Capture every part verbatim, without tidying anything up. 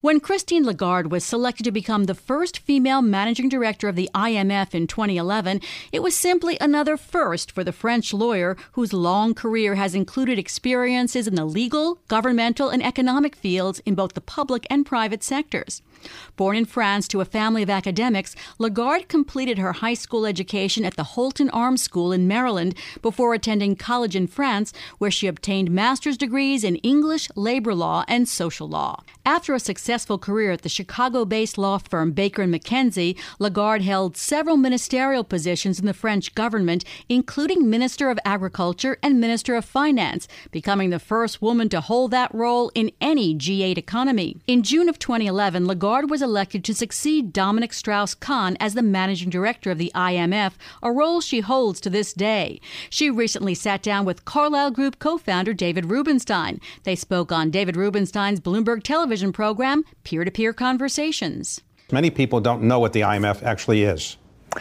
When Christine Lagarde was selected to become the first female managing director of the I M F in twenty eleven, it was simply another first for the French lawyer whose long career has included experiences in the legal, governmental, and economic fields in both the public and private sectors. Born in France to a family of academics, Lagarde completed her high school education at the Holton Arms School in Maryland before attending college in France, where she obtained master's degrees in English, labor law, and social law. After a successful career at the Chicago-based law firm Baker and McKenzie, Lagarde held several ministerial positions in the French government, including Minister of Agriculture and Minister of Finance, becoming the first woman to hold that role in any G eight economy. In June of twenty eleven, Lagarde was elected to succeed Dominic Strauss-Kahn as the managing director of the I M F, a role she holds to this day. She recently sat down with Carlyle Group co-founder David Rubenstein. They spoke on David Rubenstein's Bloomberg television program, Peer-to-Peer Conversations. Many people don't know what the I M F actually is.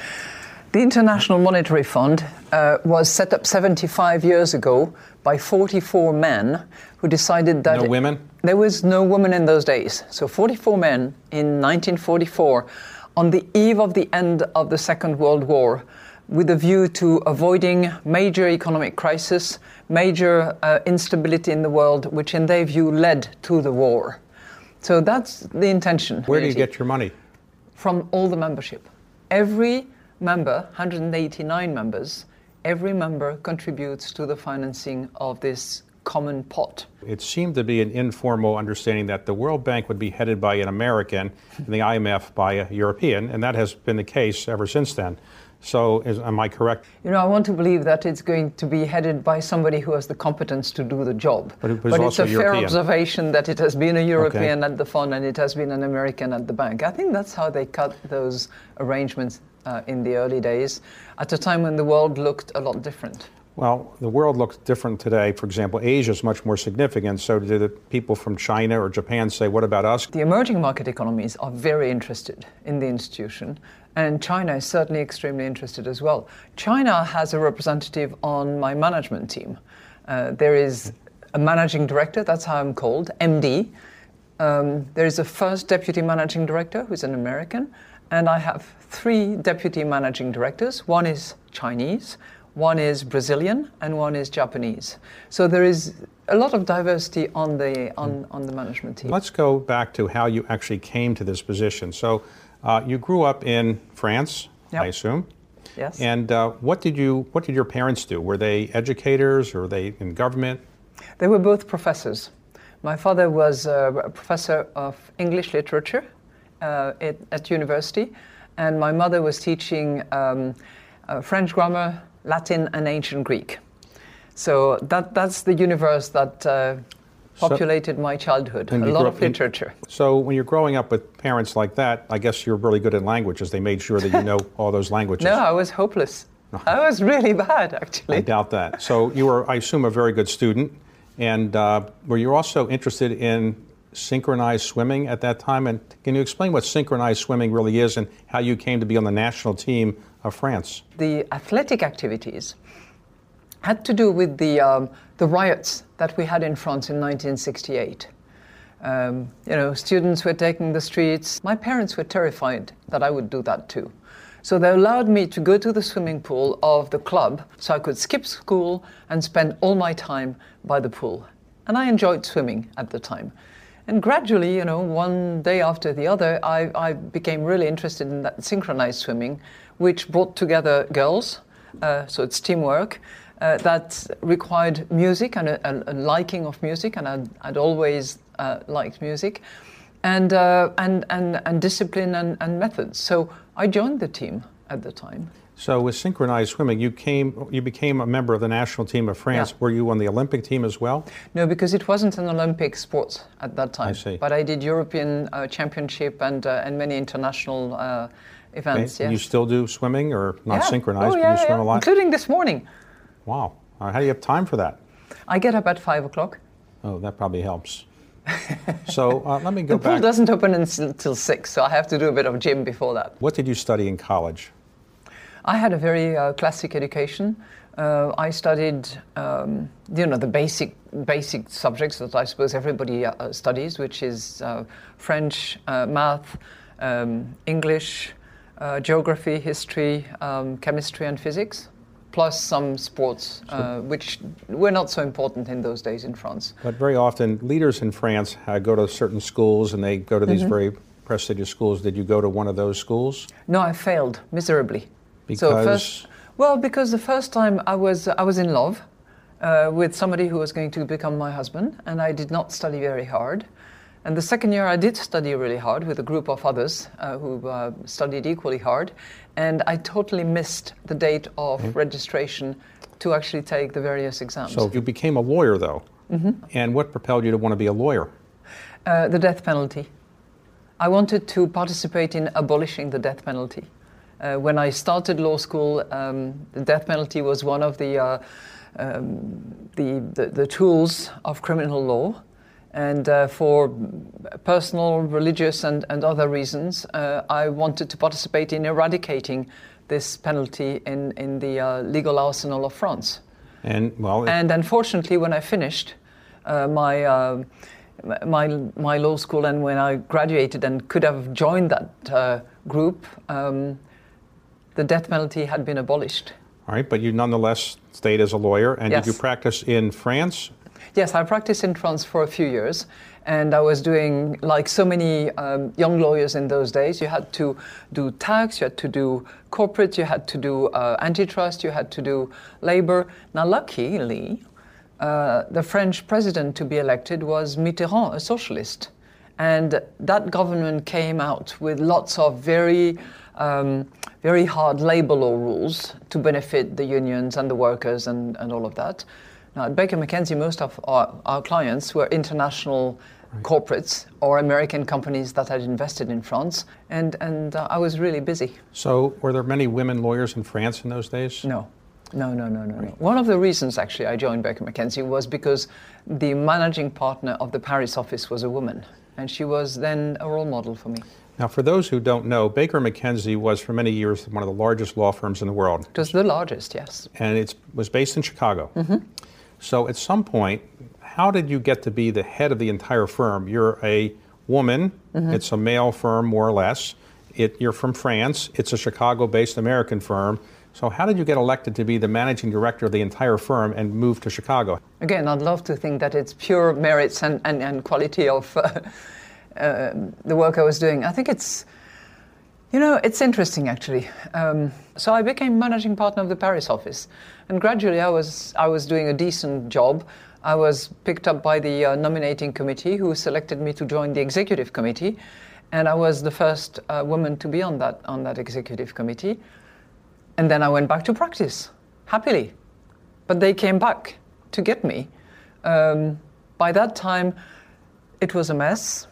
The International Monetary Fund uh, was set up seventy-five years ago by forty-four men who decided that... No women? There was no woman in those days. So forty-four men in nineteen forty-four, on the eve of the end of the Second World War, with a view to avoiding major economic crisis, major uh, instability in the world, which in their view led to the war. So that's the intention. Where do you get your money? From all the membership. Every member, one hundred eighty-nine members, every member contributes to the financing of this common pot. It seemed to be an informal understanding that the World Bank would be headed by an American and the I M F by a European, and that has been the case ever since then. So, is, am I correct? You know, I want to believe that it's going to be headed by somebody who has the competence to do the job. But, but it's a European. fair observation that it has been a European okay. at the fund and it has been an American at the bank. I think that's how they cut those arrangements uh, in the early days, at a time when the world looked a lot different. Well, the world looks different today. For example, Asia is much more significant. So do the people from China or Japan say, what about us? The emerging market economies are very interested in the institution, and China is certainly extremely interested as well. China has a representative on my management team. Uh, there is a managing director, that's how I'm called, M D. Um, there is a first deputy managing director, who's an American, and I have three deputy managing directors. One is Chinese, one is Brazilian, and one is Japanese. So there is a lot of diversity on the on, on the management team. Let's go back to how you actually came to this position. So uh, you grew up in France, yep. I assume. Yes. And uh, what did you what did your parents do? Were they educators or were they in government? They were both professors. My father was a professor of English literature uh, at, at university, and my mother was teaching um, uh, French grammar, Latin, and ancient Greek. So that that's the universe that uh, populated so, my childhood, a lot of literature. In, so when you're growing up with parents like that, I guess you're really good at languages. They made sure that you know all those languages. No, I was hopeless. I was really bad, actually. I doubt that. So you were, I assume, a very good student. And uh, were you also interested in synchronized swimming at that time? And can you explain what synchronized swimming really is and how you came to be on the national team of France? The athletic activities had to do with the um, the riots that we had in France in nineteen sixty-eight. Um, you know, students were taking the streets. My parents were terrified that I would do that too. So they allowed me to go to the swimming pool of the club so I could skip school and spend all my time by the pool. And I enjoyed swimming at the time. And gradually, you know, one day after the other, I, I became really interested in that synchronized swimming, which brought together girls, uh, so it's teamwork, uh, that required music and a, a, a liking of music, and I'd, I'd always uh, liked music, and, uh, and, and, and discipline and, and methods. So I joined the team at the time. So with synchronized swimming, you came, you became a member of the national team of France. Yeah. Were you on the Olympic team as well? No, because it wasn't an Olympic sport at that time. I see. But I did European uh, Championship and uh, and many international uh, events. Okay. Yes. You still do swimming, or not yeah. synchronized, oh, yeah, but you swim yeah. a lot? Including this morning. Wow. Uh, how do you have time for that? I get up at five o'clock. Oh, that probably helps. So uh, let me go the back. The pool doesn't open until six, so I have to do a bit of gym before that. What did you study in college? I had a very uh, classic education. Uh, I studied, um, you know, the basic basic subjects that I suppose everybody uh, studies, which is uh, French, uh, math, um, English, uh, geography, history, um, chemistry, and physics, plus some sports, uh, which were not so important in those days in France. But very often, leaders in France uh, go to certain schools, and they go to these mm-hmm. very prestigious schools. Did you go to one of those schools? No, I failed miserably. Because? So first, well, because the first time I was I was in love uh, with somebody who was going to become my husband, and I did not study very hard. And the second year I did study really hard with a group of others uh, who uh, studied equally hard, and I totally missed the date of mm-hmm. registration to actually take the various exams. So you became a lawyer, though. Mm-hmm. And what propelled you to want to be a lawyer? Uh, the death penalty. I wanted to participate in abolishing the death penalty. Uh, when I started law school, um, the death penalty was one of the, uh, um, the, the the tools of criminal law. And uh, for personal, religious, and, and other reasons, uh, I wanted to participate in eradicating this penalty in, in the uh, legal arsenal of France. And well, it... and unfortunately, when I finished uh, my, uh, my my law school, and when I graduated and could have joined that uh, group, um, the death penalty had been abolished. All right, but you nonetheless stayed as a lawyer, and yes. Did you practice in France? Yes, I practiced in France for a few years, and I was doing, like so many um, young lawyers in those days, you had to do tax, you had to do corporate, you had to do uh, antitrust, you had to do labor. Now, luckily, uh, the French president to be elected was Mitterrand, a socialist, and that government came out with lots of very, um, very hard labor law rules to benefit the unions and the workers and, and all of that. Now, at Baker McKenzie, most of our, our clients were international right. corporates or American companies that had invested in France, and, and uh, I was really busy. So were there many women lawyers in France in those days? No. No, no, no, no, right. no. One of the reasons, actually, I joined Baker McKenzie was because the managing partner of the Paris office was a woman, and she was then a role model for me. Now, for those who don't know, Baker McKenzie was for many years one of the largest law firms in the world. It was the largest, yes. And it was based in Chicago. Mm-hmm. So at some point, how did you get to be the head of the entire firm? You're a woman, mm-hmm. It's a male firm more or less, it, you're from France, it's a Chicago-based American firm. So how did you get elected to be the managing director of the entire firm and move to Chicago? Again, I'd love to think that it's pure merits and, and, and quality of uh, uh, the work I was doing. I think it's, you know, it's interesting actually. Um, so I became managing partner of the Paris office. And gradually I was I was doing a decent job. I was picked up by the uh, nominating committee who selected me to join the executive committee. And I was the first uh, woman to be on that on that executive committee. And then I went back to practice, happily. But they came back to get me. Um, by that time, it was a mess.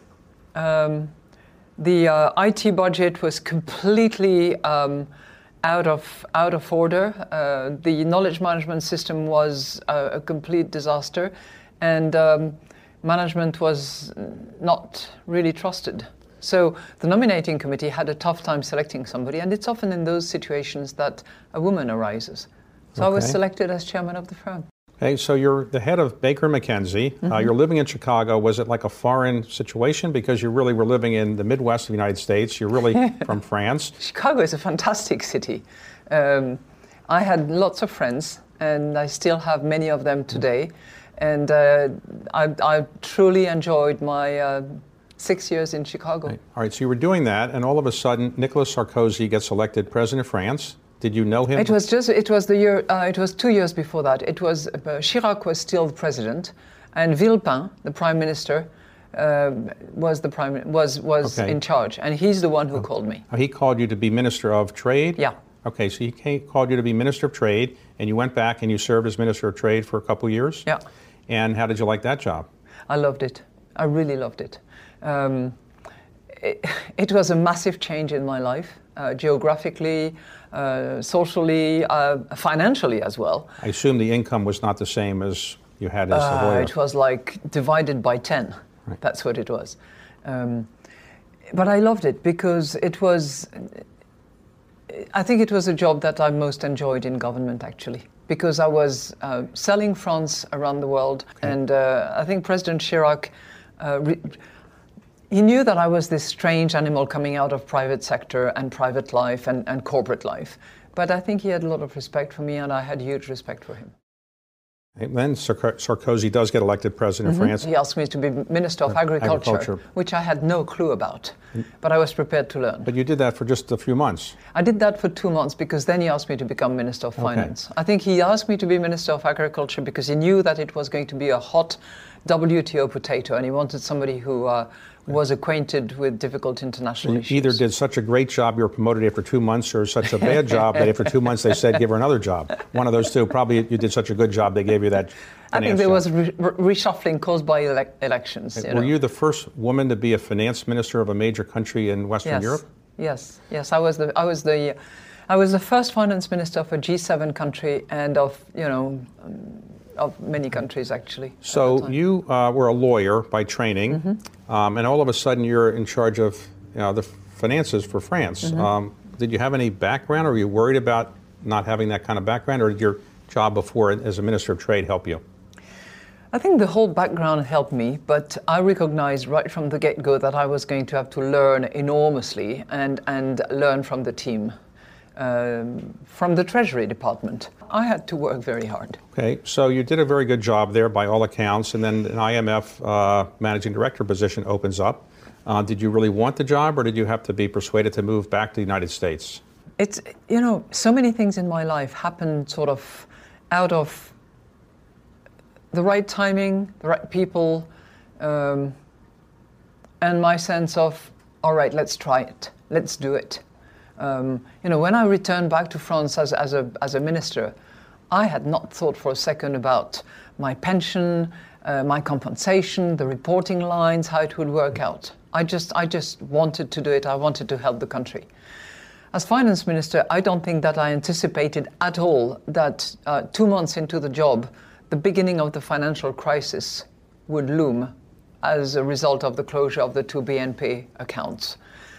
Um, the uh, I T budget was completely um, out of out of order. Uh, the knowledge management system was a, a complete disaster, and um, management was not really trusted. So the nominating committee had a tough time selecting somebody, and it's often in those situations that a woman arises. So okay. I was selected as chairman of the firm. Okay, so you're the head of Baker McKenzie. Mm-hmm. Uh, you're living in Chicago. Was it like a foreign situation because you really were living in the Midwest of the United States? You're really from France. Chicago is a fantastic city. Um, I had lots of friends, and I still have many of them today. And uh, I, I truly enjoyed my uh, six years in Chicago. Right. All right, so you were doing that, and all of a sudden, Nicolas Sarkozy gets elected president of France. Did you know him? It was just. It was the year. Uh, it was two years before that. It was uh, Chirac was still the president, and Villepin, the prime minister, uh, was the prime was was okay. in charge, and he's the one who oh. called me. Oh, he called you to be Minister of Trade? Yeah. Okay, so he came, called you to be Minister of Trade, and you went back and you served as Minister of Trade for a couple of years? Yeah. And how did you like that job? I loved it. I really loved it. Um, it, it was a massive change in my life, uh, geographically, uh, socially, uh, financially as well. I assume the income was not the same as you had as a lawyer. Uh, it was like divided by ten. Right. That's what it was. Um, but I loved it because it was... I think it was a job that I most enjoyed in government, actually, because I was uh, selling France around the world. Okay. And uh, I think President Chirac, uh, re- he knew that I was this strange animal coming out of private sector and private life and, and corporate life. But I think he had a lot of respect for me, and I had huge respect for him. And then Sarkozy does get elected president mm-hmm. of France. He asked me to be Minister of Agriculture, Agriculture, which I had no clue about, but I was prepared to learn. But you did that for just a few months. I did that for two months because then he asked me to become Minister of Finance. Okay. I think he asked me to be Minister of Agriculture because he knew that it was going to be a hot W T O potato, and he wanted somebody who uh, was acquainted with difficult international you issues. Either did such a great job, you were promoted after two months, or such a bad job that after two months they said, give her another job. One of those two. Probably you did such a good job, they gave you that I think there job. was re- re- reshuffling caused by ele- elections. Okay. You were know? you the first woman to be a finance minister of a major country in Western yes. Europe? Yes, yes. I was the I was the I was the first finance minister of a G seven country and of you know. Um, of many countries, actually. So you uh, were a lawyer by training, mm-hmm. um, and all of a sudden you're in charge of you know, the finances for France. Mm-hmm. Um, did you have any background, or were you worried about not having that kind of background, or did your job before as a Minister of Trade help you? I think the whole background helped me, but I recognized right from the get-go that I was going to have to learn enormously and, and learn from the team. Um, from the Treasury Department. I had to work very hard. Okay, so you did a very good job there by all accounts, and then an I M F uh, managing director position opens up. Uh, did you really want the job, or did you have to be persuaded to move back to the United States? It's, you know, so many things in my life happened sort of out of the right timing, the right people, um, and my sense of, all right, let's try it, let's do it. Um, you know, when I returned back to France as, as a as a minister, I had not thought for a second about my pension, uh, my compensation, the reporting lines, how it would work out. I just I just wanted to do it. I wanted to help the country. As finance minister, I don't think that I anticipated at all that uh, two months into the job, the beginning of the financial crisis would loom as a result of the closure of the two B N P accounts.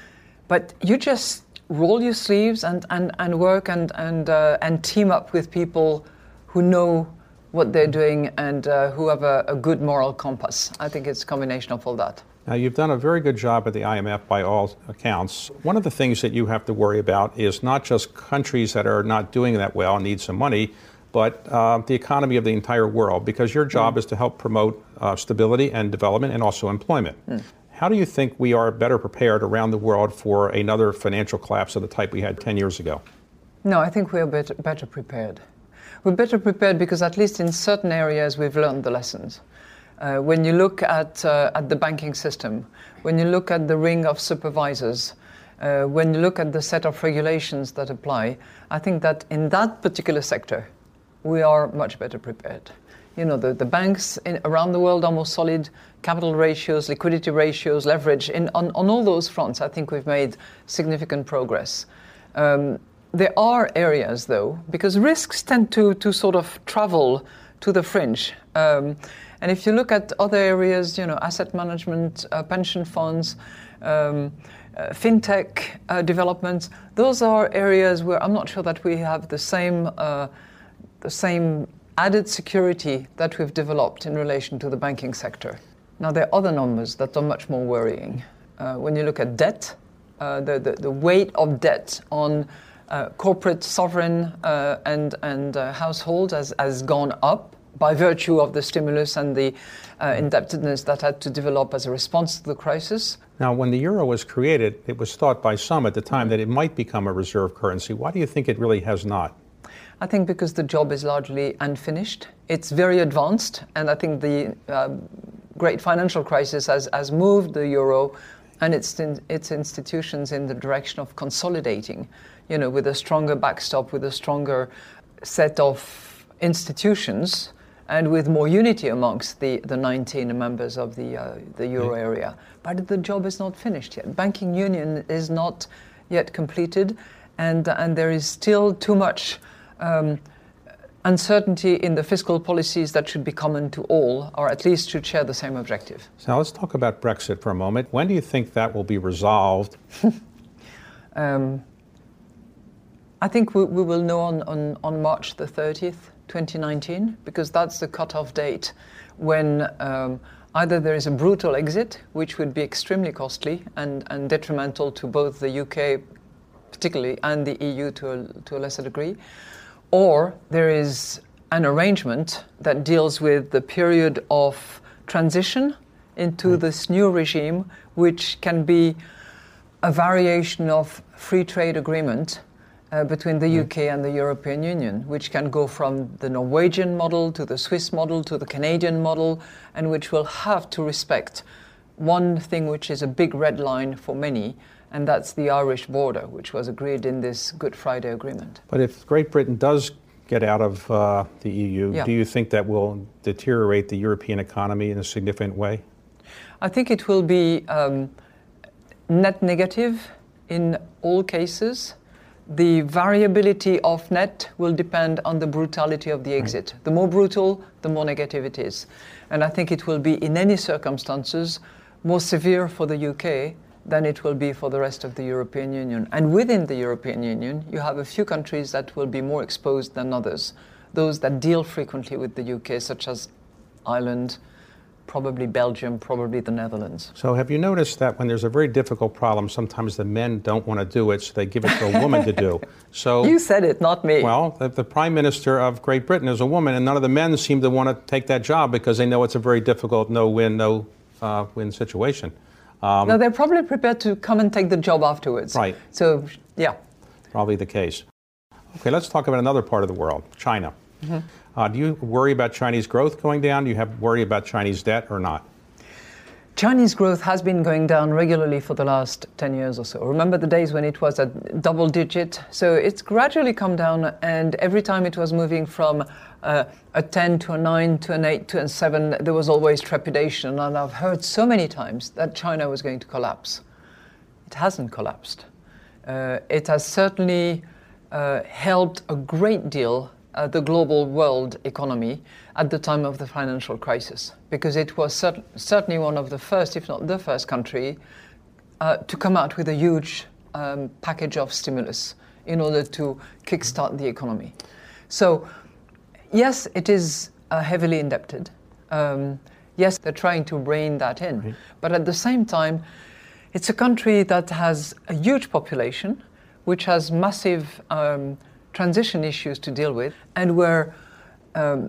But you just roll your sleeves and, and, and work and and uh, and team up with people who know what they're doing and uh, who have a, a good moral compass. I think it's a combination of all that. Now, you've done a very good job at the I M F by all accounts. One of the things that you have to worry about is not just countries that are not doing that well and need some money, but uh, the economy of the entire world, because your job mm. is to help promote uh, stability and development and also employment. Mm. How do you think we are better prepared around the world for another financial collapse of the type we had ten years ago? No, I think we're better, better prepared. We're better prepared because at least in certain areas we've learned the lessons. Uh, when you look at uh, at the banking system, when you look at the ring of supervisors, uh, when you look at the set of regulations that apply, I think that in that particular sector, we are much better prepared. You know, the, the banks in, around the world are more solid, capital ratios, liquidity ratios, leverage. In, on, on all those fronts, I think we've made significant progress. Um, there are areas, though, because risks tend to, to sort of travel to the fringe. Um, and if you look at other areas, you know, asset management, uh, pension funds, um, uh, fintech uh, developments, those are areas where I'm not sure that we have the same uh, the same added security that we've developed in relation to the banking sector. Now, there are other numbers that are much more worrying. Uh, when you look at debt, uh, the, the, the weight of debt on uh, corporate, sovereign, uh, and, and uh, households has, has gone up by virtue of the stimulus and the uh, indebtedness that had to develop as a response to the crisis. Now, when the euro was created, it was thought by some at the time that it might become a reserve currency. Why do you think it really has not? I think because the job is largely unfinished. It's very advanced, and I think the uh, great financial crisis has, has moved the euro and its its institutions in the direction of consolidating, you know, with a stronger backstop, with a stronger set of institutions, and with more unity amongst the, the nineteen members of the uh, the euro area. But the job is not finished yet. Banking union is not yet completed, and and there is still too much Um, uncertainty in the fiscal policies that should be common to all, or at least should share the same objective. So now let's talk about Brexit for a moment. When do you think that will be resolved? um, I think we, we will know on, on, on March the thirtieth, twenty nineteen, because that's the cutoff date when um, either there is a brutal exit, which would be extremely costly and, and detrimental to both the U K particularly and the E U to a, to a lesser degree, or there is an arrangement that deals with the period of transition into right. this new regime, which can be a variation of free trade agreement uh, between the right. U K and the European Union, which can go from the Norwegian model to the Swiss model to the Canadian model, and which will have to respect one thing which is a big red line for many, and that's the Irish border, which was agreed in this Good Friday Agreement. But if Great Britain does get out of uh, the E U, yeah. do you think that will deteriorate the European economy in a significant way? I think it will be um, net negative in all cases. The variability of net will depend on the brutality of the exit. Right. The more brutal, the more negative it is. And I think it will be, in any circumstances, more severe for the U K than it will be for the rest of the European Union. And within the European Union, you have a few countries that will be more exposed than others. Those that deal frequently with the U K, such as Ireland, probably Belgium, probably the Netherlands. So have you noticed that when there's a very difficult problem, sometimes the men don't want to do it, so they give it to a woman to do? So you said it, not me. Well, the, the Prime Minister of Great Britain is a woman, and none of the men seem to want to take that job because they know it's a very difficult no-win, no-win uh, situation. Um, no, they're probably prepared to come and take the job afterwards. Right. So, yeah. Probably the case. Okay, let's talk about another part of the world, China. Mm-hmm. Uh, do you worry about Chinese growth going down? Do you have worry about Chinese debt or not? Chinese growth has been going down regularly for the last ten years or so. Remember the days when it was at double digit? So it's gradually come down, and every time it was moving from uh, a ten to a nine to an eight to a seven, there was always trepidation. And I've heard so many times that China was going to collapse. It hasn't collapsed. Uh, it has certainly uh, helped a great deal Uh, the global world economy at the time of the financial crisis, because it was cert- certainly one of the first, if not the first country, uh, to come out with a huge um, package of stimulus in order to kickstart the economy. So, yes, it is uh, heavily indebted. Um, yes, they're trying to rein that in. Right. But at the same time, it's a country that has a huge population, which has massive um, transition issues to deal with, and where um,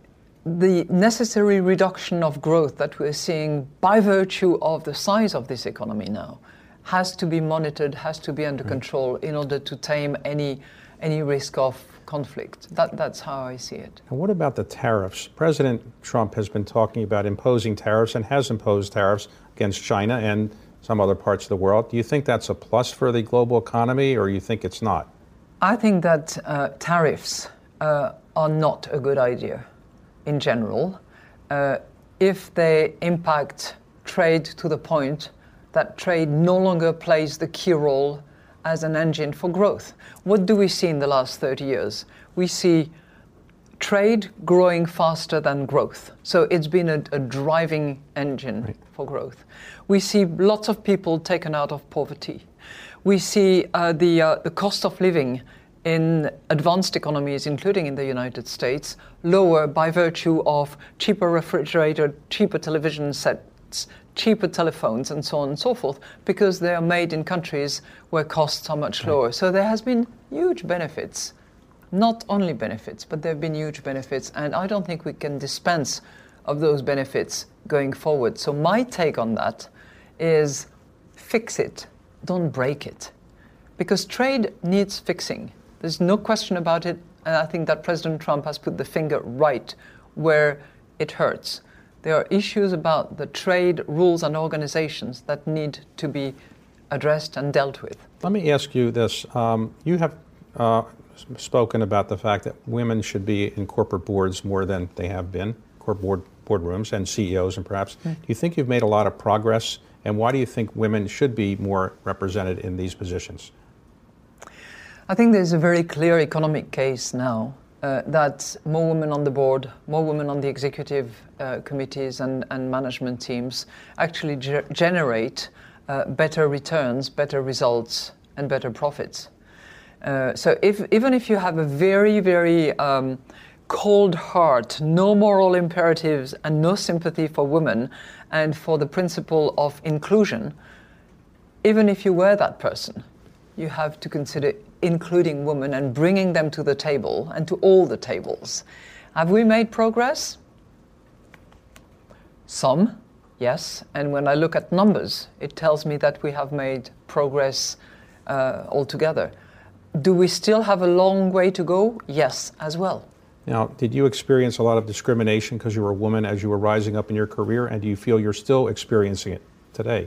the necessary reduction of growth that we're seeing by virtue of the size of this economy now has to be monitored, has to be under right. control in order to tame any any risk of conflict. That, that's how I see it. And what about the tariffs? President Trump has been talking about imposing tariffs and has imposed tariffs against China and some other parts of the world. Do you think that's a plus for the global economy, or you think it's not? I think that uh, tariffs uh, are not a good idea in general uh, if they impact trade to the point that trade no longer plays the key role as an engine for growth. What do we see in the last thirty years? We see trade growing faster than growth. So it's been a, a driving engine right. for growth. We see lots of people taken out of poverty. We see uh, the uh, the cost of living in advanced economies, including in the United States, lower by virtue of cheaper refrigerator, cheaper television sets, cheaper telephones, and so on and so forth, because they are made in countries where costs are much lower. So there has been huge benefits, not only benefits, but there have been huge benefits, and I don't think we can dispense of those benefits going forward. So my take on that is fix it. Don't break it, because trade needs fixing. There's no question about it, and I think that President Trump has put the finger right where it hurts. There are issues about the trade rules and organizations that need to be addressed and dealt with. Let me ask you this. Um, you have uh, spoken about the fact that women should be in corporate boards more than they have been, corporate board, boardrooms and C E Os, and perhaps. Mm. Do you think you've made a lot of progress? And why do you think women should be more represented in these positions? I think there's a very clear economic case now uh, that more women on the board, more women on the executive uh, committees and, and management teams actually ge- generate uh, better returns, better results, and better profits. Uh, so if, even if you have a very, very um, cold heart, no moral imperatives and no sympathy for women and for the principle of inclusion, even if you were that person, you have to consider including women and bringing them to the table and to all the tables. Have we made progress? Some, yes. And when I look at numbers, it tells me that we have made progress uh, altogether. Do we still have a long way to go? Yes, as well. Now, did you experience a lot of discrimination because you were a woman as you were rising up in your career, and do you feel you're still experiencing it today?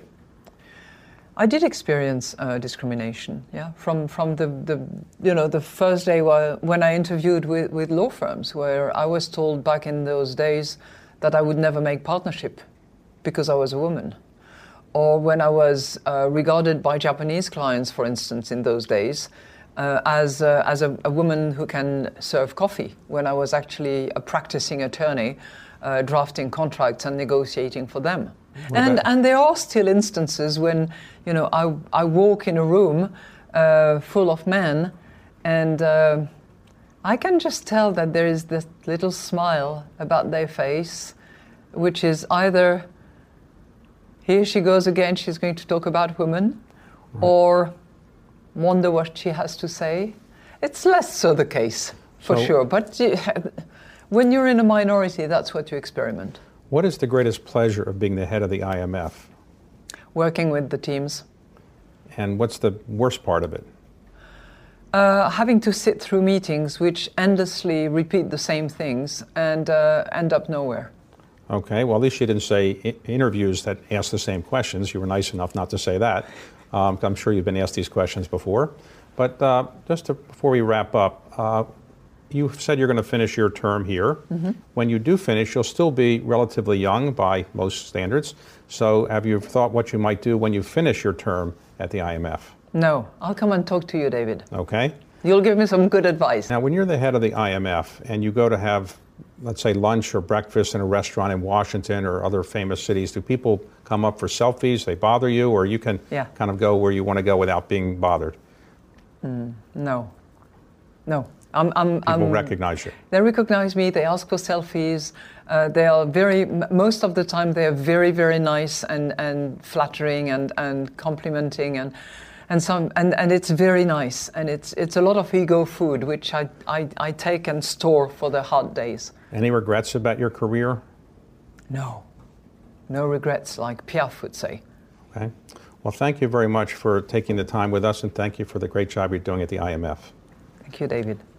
I did experience uh, discrimination, yeah, from from the, the you know the first day wh- when I interviewed with, with law firms, where I was told back in those days that I would never make partnership because I was a woman, or when I was uh, regarded by Japanese clients, for instance, in those days, uh, as uh, as a, a woman who can serve coffee, when I was actually a practicing attorney, uh, drafting contracts and negotiating for them. And and there are still instances when, you know, I I walk in a room uh, full of men, and uh, I can just tell that there is this little smile about their face, which is either, here she goes again, she's going to talk about women, right, or wonder what she has to say. It's less so the case, for so, sure, but when you're in a minority, that's what you experiment. What is the greatest pleasure of being the head of the I M F? Working with the teams. And what's the worst part of it? Uh, having to sit through meetings which endlessly repeat the same things and uh, end up nowhere. Okay, well, at least you didn't say I- interviews that ask the same questions. You were nice enough not to say that. Um, I'm sure you've been asked these questions before. But uh, just to, before we wrap up, uh, you said you're going to finish your term here. Mm-hmm. When you do finish, you'll still be relatively young by most standards. So have you thought what you might do when you finish your term at the I M F? No. I'll come and talk to you, David. Okay. You'll give me some good advice. Now, when you're the head of the I M F and you go to have, let's say, lunch or breakfast in a restaurant in Washington or other famous cities, do people come up for selfies? They bother you? Or you can yeah. kind of go where you want to go without being bothered? Mm, no. No. I'm, I'm, People I'm, recognize you. They recognize me. They ask for selfies. Uh, they are very. Most of the time, they are very, very nice and, and flattering and, and complimenting and and some and, and it's very nice. And it's it's a lot of ego food, which I, I I take and store for the hard days. Any regrets about your career? No, no regrets, like Piaf would say. Okay. Well, thank you very much for taking the time with us, and thank you for the great job you're doing at the I M F. Thank you, David.